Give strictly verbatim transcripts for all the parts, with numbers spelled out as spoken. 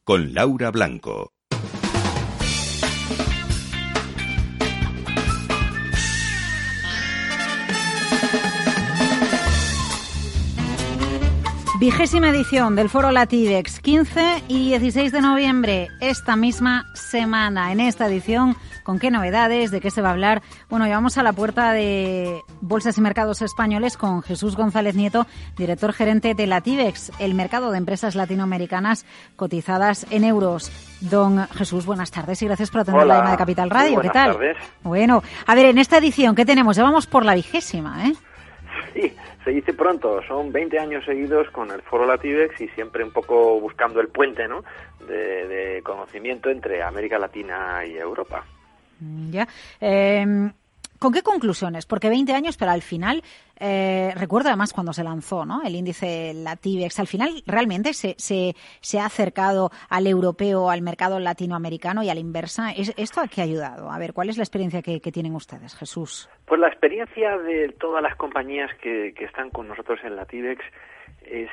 con Laura Blanco. Vigésima edición del Foro Latibex, quince y dieciséis de noviembre, esta misma semana. En esta edición, ¿con qué novedades? ¿De qué se va a hablar? Bueno, llevamos a la puerta de Bolsas y Mercados Españoles con Jesús González Nieto, director gerente de Latibex, el mercado de empresas latinoamericanas cotizadas en euros. Don Jesús, buenas tardes y gracias por atender Hola, la llamada de Capital Radio. muy ¿Qué tal? Tardes. Bueno, a ver, en esta edición, ¿qué tenemos? Ya vamos por la vigésima, ¿eh? Sí, se dice pronto, son veinte años seguidos con el Foro Latibex y siempre un poco buscando el puente, ¿no?, de, de conocimiento entre América Latina y Europa. Ya. Eh, ¿Con qué conclusiones? Porque veinte años, pero al final, eh, recuerdo además cuando se lanzó, ¿no?, el índice Latibex, al final realmente se, se, se ha acercado al europeo, al mercado latinoamericano y a la inversa. ¿Es, ¿Esto a qué ha ayudado? A ver, ¿cuál es la experiencia que, que tienen ustedes, Jesús? Pues la experiencia de todas las compañías que, que están con nosotros en Latibex es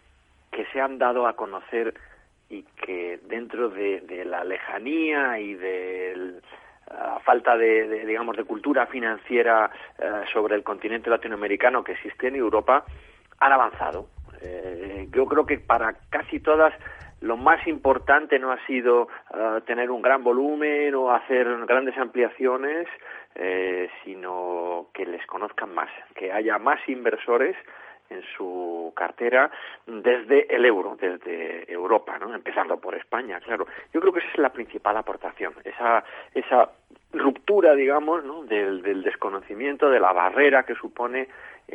que se han dado a conocer y que dentro de, de la lejanía y del Uh, falta de, de, digamos, de cultura financiera uh, sobre el continente latinoamericano que existe en Europa, han avanzado. Eh, yo creo que para casi todas lo más importante no ha sido uh, tener un gran volumen o hacer grandes ampliaciones, eh, sino que les conozcan más, que haya más inversores en su cartera desde el euro, desde Europa, ¿no?, empezando por España, claro. Yo creo que esa es la principal aportación, esa esa ruptura, digamos, ¿no?, del, del desconocimiento, de la barrera que supone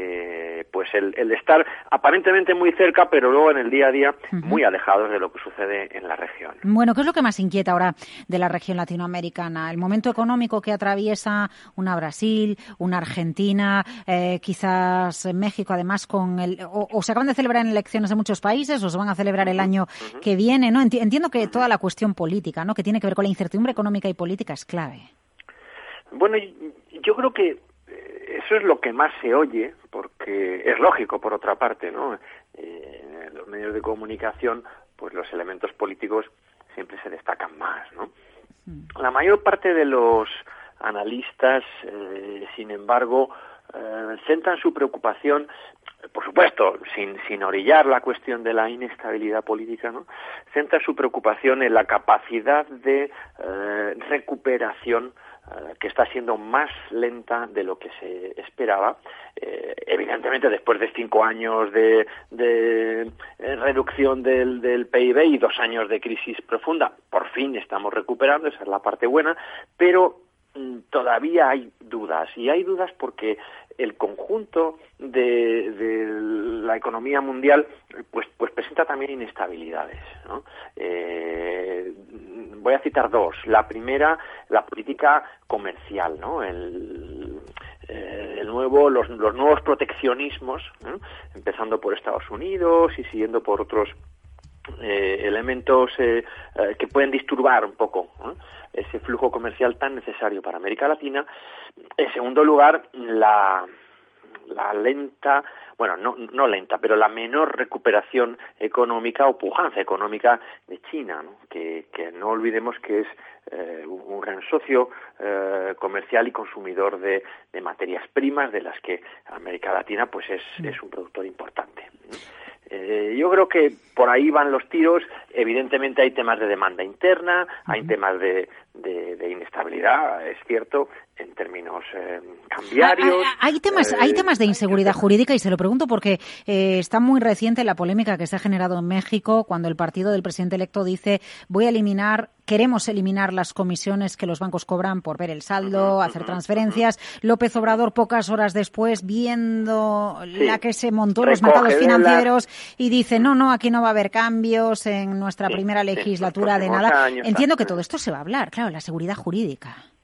eh, pues el, el estar aparentemente muy cerca, pero luego en el día a día uh-huh. muy alejados de lo que sucede en la región. Bueno, ¿qué es lo que más inquieta ahora de la región latinoamericana? El momento económico que atraviesa una Brasil, una Argentina, eh, quizás México, además con el o, o se acaban de celebrar en elecciones en muchos países o se van a celebrar el año uh-huh. que viene, ¿no? Entiendo que toda la cuestión política, ¿no?, que tiene que ver con la incertidumbre económica y política es clave. Bueno, yo creo que eso es lo que más se oye, porque es lógico, por otra parte, ¿no? Eh, en los medios de comunicación, pues los elementos políticos siempre se destacan más, ¿no? La mayor parte de los analistas, eh, sin embargo, eh, centran su preocupación, por supuesto, sin, sin orillar la cuestión de la inestabilidad política, ¿no?, centran su preocupación en la capacidad de eh, recuperación que está siendo más lenta de lo que se esperaba, eh, evidentemente después de cinco años de, de eh, reducción del, del P I B y dos años de crisis profunda, por fin estamos recuperando, esa es la parte buena, pero mm, todavía hay dudas, y hay dudas porque el conjunto de, de la economía mundial pues pues presenta también inestabilidades, ¿no? Eh, voy a citar dos. La primera, la política comercial, ¿no? El, eh, el nuevo, los, los nuevos proteccionismos, ¿no?, empezando por Estados Unidos y siguiendo por otros eh, elementos eh, eh, que pueden disturbar un poco, ¿no?, ese flujo comercial tan necesario para América Latina. En segundo lugar, la la lenta, bueno, no, no lenta, pero la menor recuperación económica o pujanza económica de China, ¿no?, que, que no olvidemos que es eh, un gran socio eh, comercial y consumidor de, de materias primas, de las que América Latina pues es, es un productor importante, ¿no? Eh, yo creo que por ahí van los tiros. Evidentemente hay temas de demanda interna, hay temas de, de, de inestabilidad, es cierto, en términos eh, cambiarios. Hay, hay temas, eh, hay temas de inseguridad jurídica, y se lo pregunto porque eh, está muy reciente la polémica que se ha generado en México cuando el partido del presidente electo dice: voy a eliminar, queremos eliminar las comisiones que los bancos cobran por ver el saldo, uh-huh, hacer transferencias. Uh-huh. López Obrador, pocas horas después, viendo sí. la que se montó en los mercados financieros, la... y dice: no, no, aquí no va a haber cambios en nuestra sí, primera legislatura sí, de nada. Años, Entiendo que todo esto se va a hablar, claro, la seguridad jurídica.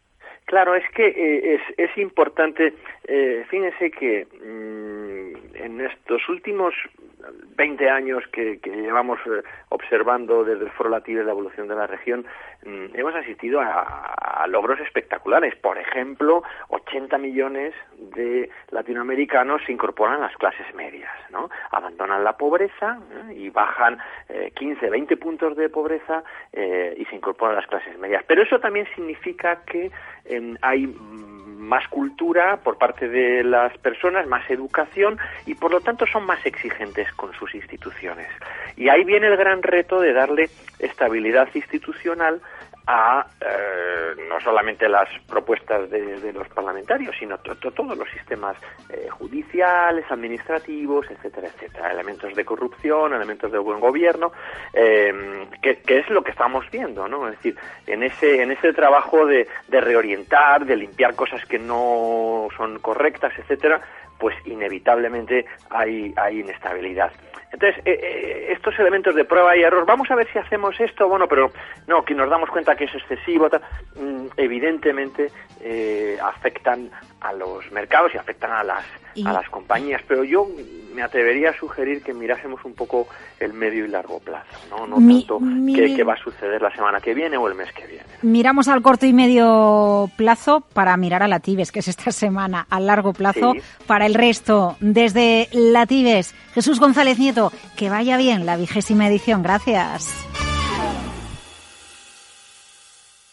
Claro, es que eh, es, es importante, eh, fíjense que mmm, en estos últimos veinte años que, que llevamos eh, observando desde el Foro Latives la evolución de la región, mmm, hemos asistido a, a logros espectaculares. Por ejemplo, ochenta millones de latinoamericanos se incorporan a las clases medias, ¿no? Abandonan la pobreza ¿eh? y bajan eh, quince, veinte puntos de pobreza eh, y se incorporan a las clases medias. Pero eso también significa que eh, hay más cultura por parte de las personas, más educación y por lo tanto son más exigentes con sus instituciones. Y ahí viene el gran reto de darle estabilidad institucional a eh, no solamente las propuestas de, de los parlamentarios, sino to, to, todos los sistemas eh, judiciales, administrativos, etcétera, etcétera, elementos de corrupción, elementos de buen gobierno, eh, que, que es lo que estamos viendo, ¿no? Es decir, en ese en ese trabajo de, de reorientar, de limpiar cosas que no son correctas, etcétera, pues inevitablemente hay hay inestabilidad. Entonces, eh, eh, estos elementos de prueba y error, vamos a ver si hacemos esto, bueno, pero no, que nos damos cuenta que es excesivo, tal, mm, evidentemente eh, afectan a los mercados y afectan a las y... a las compañías, pero yo me atrevería a sugerir que mirásemos un poco el medio y largo plazo, no, no mi, tanto mi... qué, qué va a suceder la semana que viene o el mes que viene. Miramos al corto y medio plazo para mirar a Latives, que es esta semana, al largo plazo sí. Para el resto. Desde Latives, Jesús González Nieto, que vaya bien la vigésima edición. Gracias.